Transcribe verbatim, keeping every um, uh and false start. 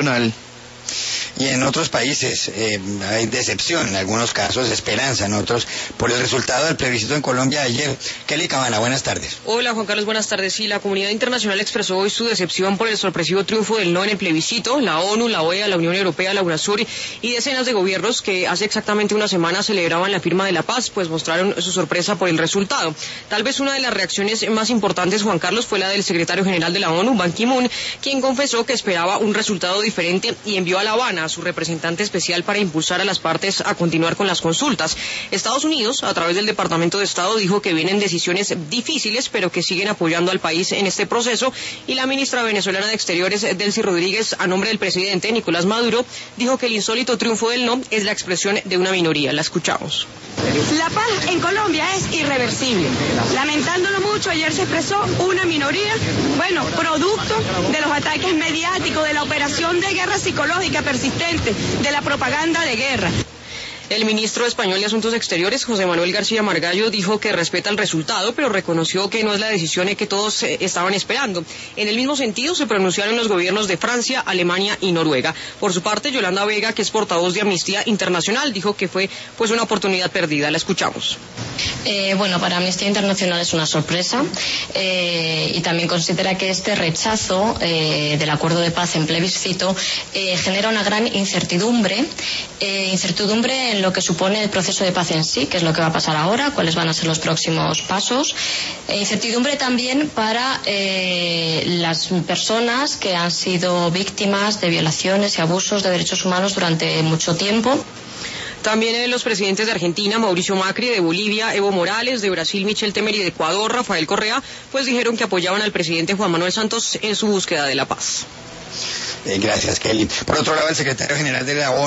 internacional. Y en otros países eh, hay decepción, en algunos casos esperanza, en otros, por el resultado del plebiscito en Colombia ayer. Kelly Cabana, buenas tardes. Hola Juan Carlos, buenas tardes. Sí, la comunidad internacional expresó hoy su decepción por el sorpresivo triunfo del no en el plebiscito. La ONU, la O E A, la Unión Europea, la UNASUR y decenas de gobiernos que hace exactamente una semana celebraban la firma de la paz, pues mostraron su sorpresa por el resultado. Tal vez una de las reacciones más importantes, Juan Carlos, fue la del secretario general de la ONU, Ban Ki-moon, quien confesó que esperaba un resultado diferente y envió a La Habana a su representante especial para impulsar a las partes a continuar con las consultas. Estados Unidos, a través del Departamento de Estado, dijo que vienen decisiones difíciles, pero que siguen apoyando al país en este proceso, y la ministra venezolana de Exteriores, Delcy Rodríguez, a nombre del presidente Nicolás Maduro, dijo que el insólito triunfo del no es la expresión de una minoría. La escuchamos. La paz en Colombia es irreversible. Lamentándolo mucho, ayer se expresó una minoría, bueno, producto de los ataques mediáticos, de la operación de guerra psicológica persistente, de la propaganda de guerra. El ministro español de Asuntos Exteriores, José Manuel García Margallo, dijo que respeta el resultado, pero reconoció que no es la decisión que todos eh, estaban esperando. En el mismo sentido se pronunciaron los gobiernos de Francia, Alemania y Noruega. Por su parte, Yolanda Vega, que es portavoz de Amnistía Internacional, dijo que fue pues una oportunidad perdida. La escuchamos. Eh, bueno, para Amnistía Internacional es una sorpresa eh, y también considera que este rechazo eh, del acuerdo de paz en plebiscito eh, genera una gran incertidumbre, eh, incertidumbre en lo que supone el proceso de paz en sí, qué es lo que va a pasar ahora, cuáles van a ser los próximos pasos, e incertidumbre también para eh, las personas que han sido víctimas de violaciones y abusos de derechos humanos durante mucho tiempo. También eh, los presidentes de Argentina, Mauricio Macri, de Bolivia, Evo Morales, de Brasil, Michel Temer, y de Ecuador, Rafael Correa, pues dijeron que apoyaban al presidente Juan Manuel Santos en su búsqueda de la paz. Eh, gracias, Kelly. Por otro lado, el secretario general de la ONU